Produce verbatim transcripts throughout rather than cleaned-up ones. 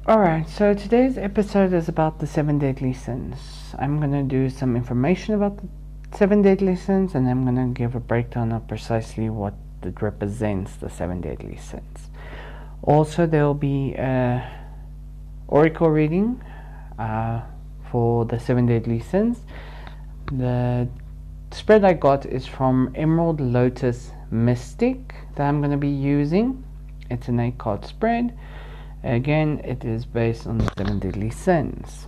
Alright, so today's episode is about the seven deadly sins. I'm going to do some information about the seven deadly sins, and I'm going to give a breakdown of precisely what it represents, the seven deadly sins. Also, there will be a oracle reading uh, for the seven deadly sins. The spread I got is from Emerald Lotus Mystic that I'm going to be using. It's an eight card spread. Again, it is based on the seven deadly sins.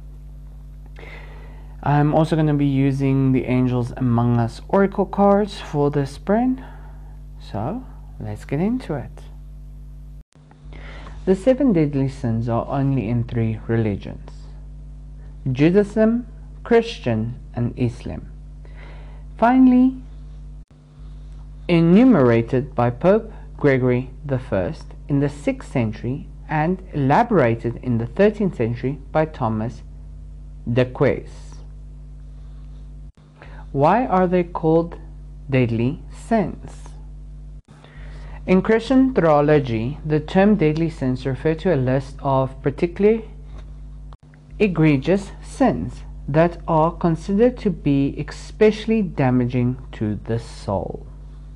I'm also going to be using the Angels Among Us Oracle cards for this spread. So, let's get into it. The seven deadly sins are only in three religions: Judaism, Christian, and Islam. Finally, enumerated by Pope Gregory the First in the sixth century and elaborated in the thirteenth century by Thomas d'Aquin. Why are they called deadly sins? In Christian theology, the term deadly sins refers to a list of particularly egregious sins that are considered to be especially damaging to the soul.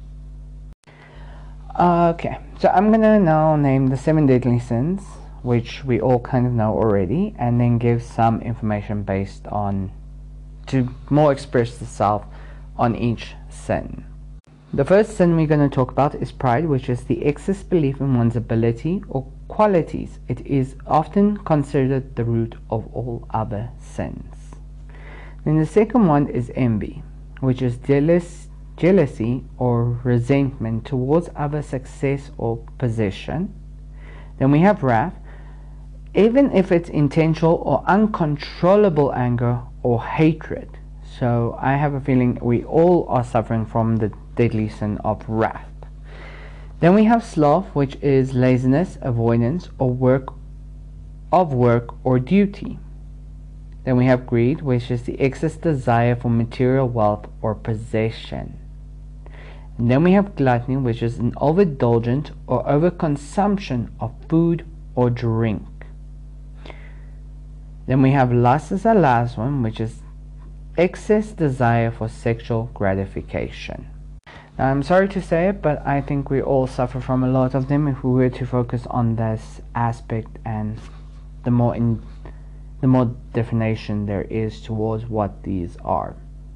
Okay, so I'm gonna now name the seven deadly sins, which we all kind of know already, and then give some information based on, to more express itself on each sin. The first sin we're going to talk about is pride, which is the excess belief in one's ability or qualities. It is often considered the root of all other sins. Then the second one is envy, which is jealous jealousy or resentment towards other success or possession. Then we have wrath, even if it's intentional or uncontrollable anger or hatred. So I have a feeling we all are suffering from the deadly sin of wrath. Then we have sloth, which is laziness, avoidance, or work of work or duty. Then we have greed, which is the excess desire for material wealth or possession. And then we have gluttony, which is an overindulgence or overconsumption of food or drink. Then we have lust as the last one, which is excess desire for sexual gratification. Now, I'm sorry to say it, but I think we all suffer from a lot of them if we were to focus on this aspect, and the more in the more definition there is towards what these are.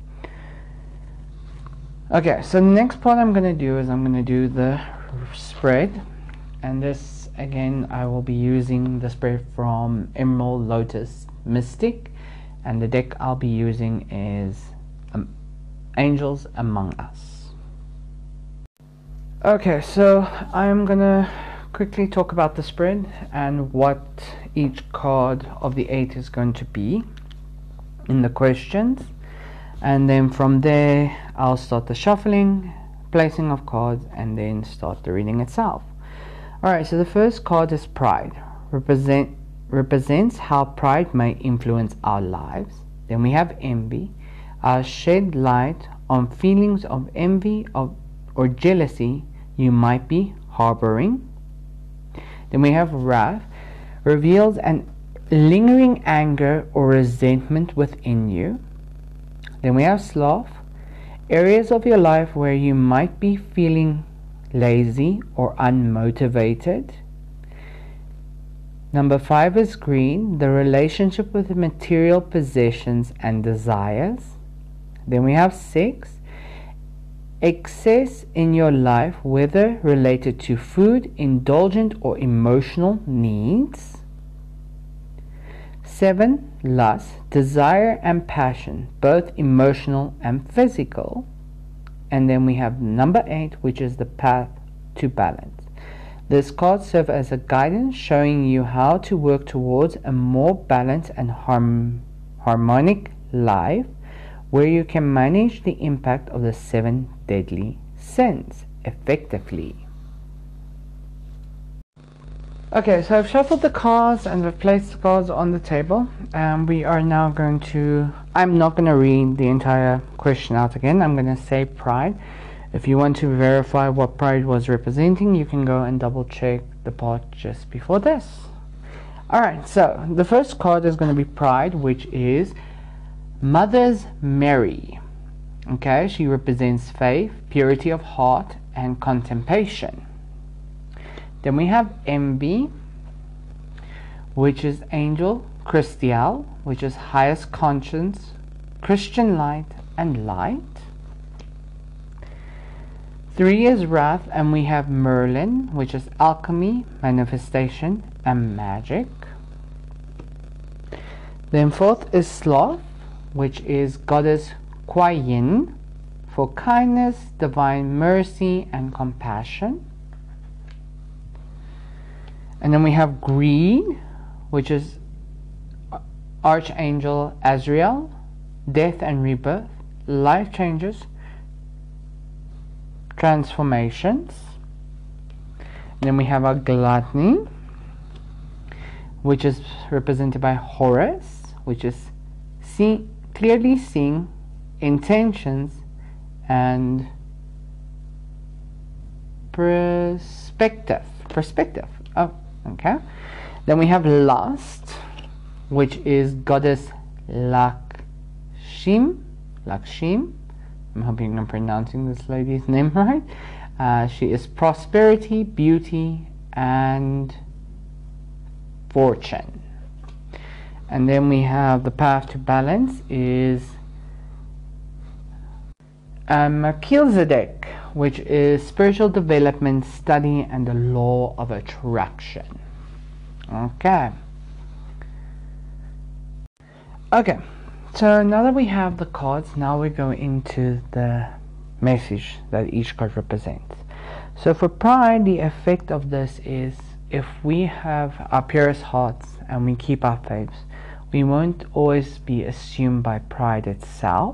Okay, so the next part I'm going to do is I'm going to do the spread, and this again I will be using the spread from Emerald Lotus Mystic, and the deck I'll be using is um, Angels Among Us. Okay, so I'm going to quickly talk about the spread and what each card of the eight is going to be in the questions. And then from there, I'll start the shuffling, placing of cards, and then start the reading itself. Alright, so the first card is pride. Represent, represents how pride may influence our lives. Then we have envy. I'll shed light on feelings of envy of, or jealousy you might be harboring. Then we have wrath. Reveals an lingering anger or resentment within you. Then we have sloth, areas of your life where you might be feeling lazy or unmotivated. Number five is greed, the relationship with material possessions and desires. Then we have six, excess in your life, whether related to food, indulgent or emotional needs. Seven, lust, desire and passion, both emotional and physical. And then we have number eight, which is the path to balance. This card serves as a guidance showing you how to work towards a more balanced and harm- harmonic life, where you can manage the impact of the seven deadly sins effectively. Okay, so I've shuffled the cards and I've placed the cards on the table, and we are now going to, I'm not going to read the entire question out again. I'm going to say pride. If you want to verify what pride was representing, you can go and double check the part just before this. Alright, so the first card is going to be Pride, which is Mother's Mary. Okay, she represents faith, purity of heart, and contemplation. Then we have Envy, which is Angel Christial, which is highest conscience, Christian light, and light. Three is Wrath, and we have Merlin, which is alchemy, manifestation, and magic. Then fourth is Sloth, which is Goddess Kuai Yin, for kindness, divine mercy, and compassion. And then we have Greed, which is Archangel Azrael, death and rebirth, life changes, transformations. And then we have our Gluttony, which is represented by Horus, which is see, clearly seeing intentions and perspective. Perspective. Oh, okay. Then we have Lust, which is Goddess Lakshmi. Lakshmi. I'm hoping I'm pronouncing this lady's name right. Uh, she is prosperity, beauty, and fortune. And then we have the path to balance is um, Melchizedek, which is spiritual development, study, and the law of attraction. Okay. Okay. So now that we have the cards, now we go into the message that each card represents. So for Pride, the effect of this is if we have our purest hearts and we keep our faiths, we won't always be assumed by pride itself.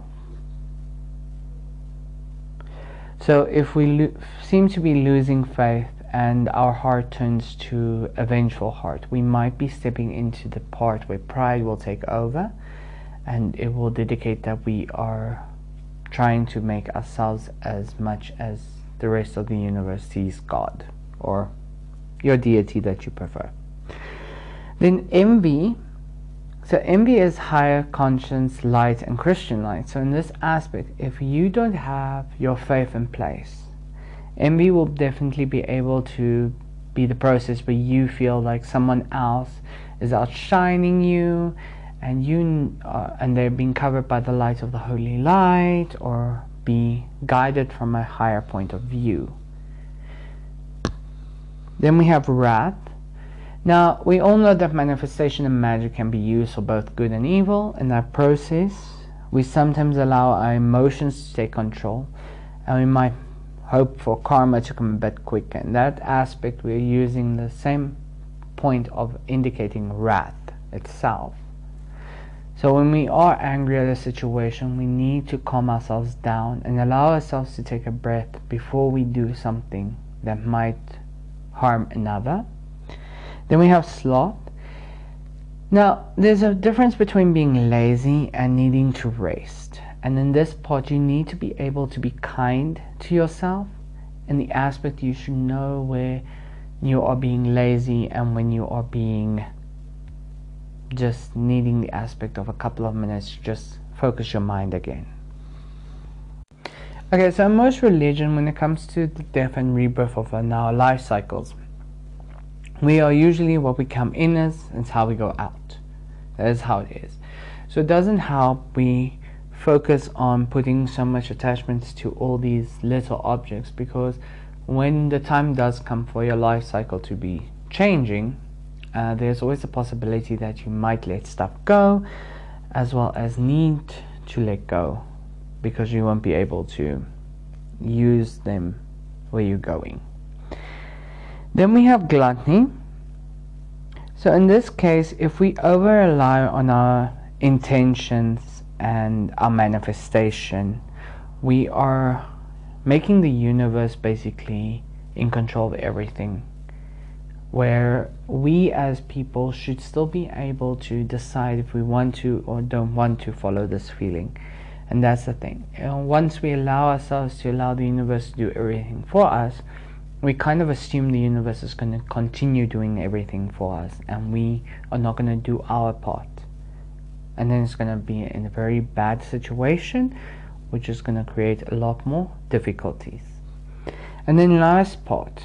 So if we lo- seem to be losing faith and our heart turns to a vengeful heart, we might be stepping into the part where pride will take over, and it will indicate that we are trying to make ourselves as much as the rest of the universe sees God, or your deity that you prefer. Then Envy. So envy is higher conscience, light, and Christian light. So in this aspect, if you don't have your faith in place, envy will definitely be able to be the process where you feel like someone else is outshining you, and you uh, and they're being covered by the light of the holy light, or be guided from a higher point of view. Then we have Wrath. Now, we all know that manifestation and magic can be used for both good and evil. In that process, we sometimes allow our emotions to take control, and we might hope for karma to come a bit quicker. In that aspect, we're using the same point of indicating wrath itself. So when we are angry at a situation, we need to calm ourselves down and allow ourselves to take a breath before we do something that might harm another. Then we have Sloth. Now, there's a difference between being lazy and needing to rest. And in this part, you need to be able to be kind to yourself. In the aspect, you should know where you are being lazy and when you are being just needing the aspect of a couple of minutes to just focus your mind again. Okay, so in most religion, when it comes to the death and rebirth of our life cycles, we are usually what we come in as, and it's how we go out. That is how it is. So it doesn't help we focus on putting so much attachments to all these little objects, because when the time does come for your life cycle to be changing, uh, there's always a possibility that you might let stuff go, as well as need to let go, because you won't be able to use them where you're going. Then we have Gluttony. So in this case, if we over rely on our intentions and our manifestation, we are making the universe basically in control of everything, where we as people should still be able to decide if we want to or don't want to follow this feeling. And that's the thing. You know, once we allow ourselves to allow the universe to do everything for us, we kind of assume the universe is going to continue doing everything for us, and we are not going to do our part. And then it's going to be in a very bad situation, which is going to create a lot more difficulties. And then last part,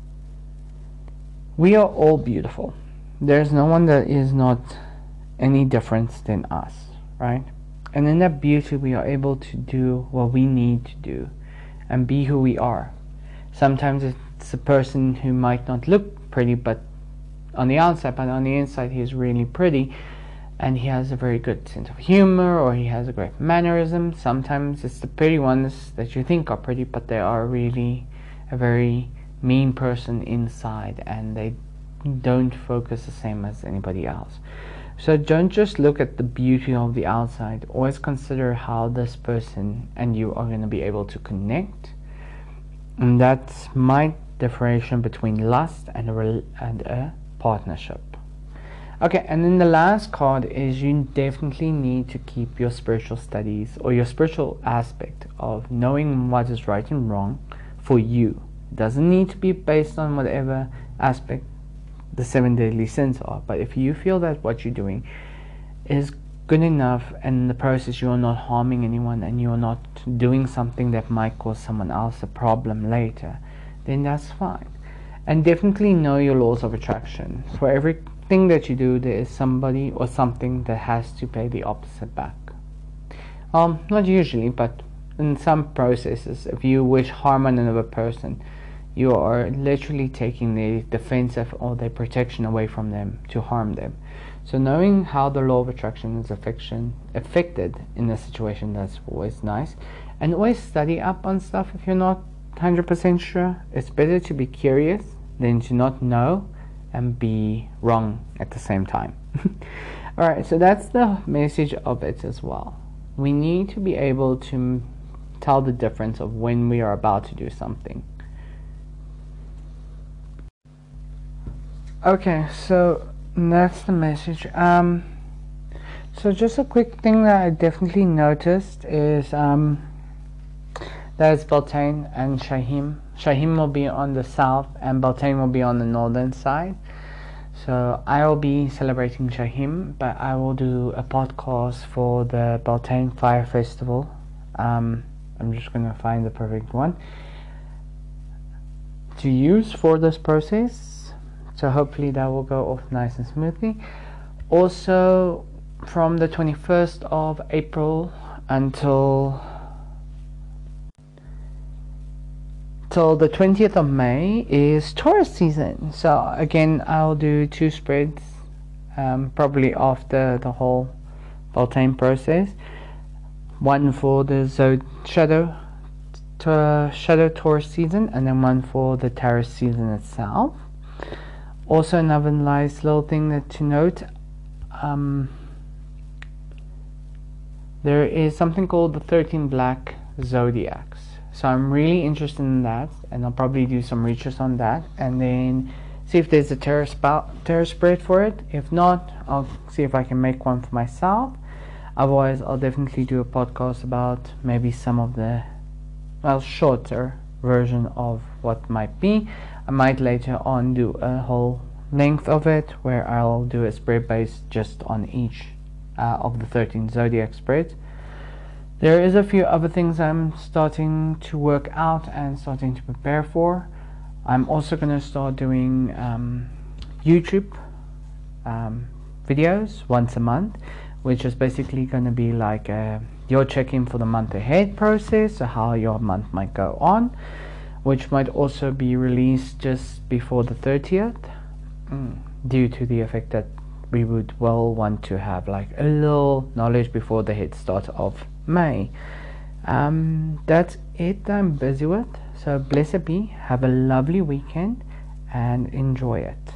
we are all beautiful. There's no one that is not any different than us, right? And in that beauty, we are able to do what we need to do and be who we are. Sometimes it's a person who might not look pretty but on the outside, but on the inside he is really pretty, and he has a very good sense of humor, or he has a great mannerism. Sometimes it's the pretty ones that you think are pretty, but they are really a very mean person inside, and they don't focus the same as anybody else. So don't just look at the beauty of the outside. Always consider how this person and you are going to be able to connect. And that's my differentiation between lust and a, rel- and a partnership. Okay, and then the last card is you definitely need to keep your spiritual studies, or your spiritual aspect of knowing what is right and wrong for you. It doesn't need to be based on whatever aspect the seven deadly sins are, but if you feel that what you're doing is good enough, and in the process you are not harming anyone, and you are not doing something that might cause someone else a problem later, then that's fine. And definitely know your laws of attraction. For everything that you do, there is somebody or something that has to pay the opposite back. Um, not usually, but in some processes, if you wish harm on another person, you are literally taking the defensive or the protection away from them to harm them. So knowing how the law of attraction is affection, affected in a situation, that's always nice. And always study up on stuff if you're not one hundred percent sure. It's better to be curious than to not know and be wrong at the same time. Alright, so that's the message of it as well. We need to be able to tell the difference of when we are about to do something. Okay, so that's the message. Um, so just a quick thing that I definitely noticed is um, that it's Beltane and Shahim. Shahim will be on the south and Beltane will be on the northern side. So I will be celebrating Shahim, but I will do a podcast for the Beltane Fire Festival. Um, I'm just going to find the perfect one to use for this process. So hopefully that will go off nice and smoothly. Also, from the twenty-first of April until till the twentieth of May is Taurus season. So again, I'll do two spreads, um, probably after the whole Beltane process. One for the Zod Shadow to Shadow Taurus season, and then one for the Taurus season itself. Also, another nice little thing that to note, um, there is something called the thirteen Black Zodiacs. So I'm really interested in that, and I'll probably do some research on that, and then see if there's a tarot, spout, tarot spread for it. If not, I'll see if I can make one for myself. Otherwise, I'll definitely do a podcast about maybe some of the, well, shorter version of what might be. I might later on do a whole length of it where I'll do a spread based just on each uh, of the thirteen zodiac spreads. There is a few other things I'm starting to work out and starting to prepare for. I'm also going to start doing um, YouTube um, videos once a month, which is basically going to be like a, your check-in for the month ahead process, so how your month might go on, which might also be released just before the thirtieth, mm, due to the effect that we would well want to have like a little knowledge before the head start of May. Um, that's it I'm busy with. So blessed be, have a lovely weekend and enjoy it.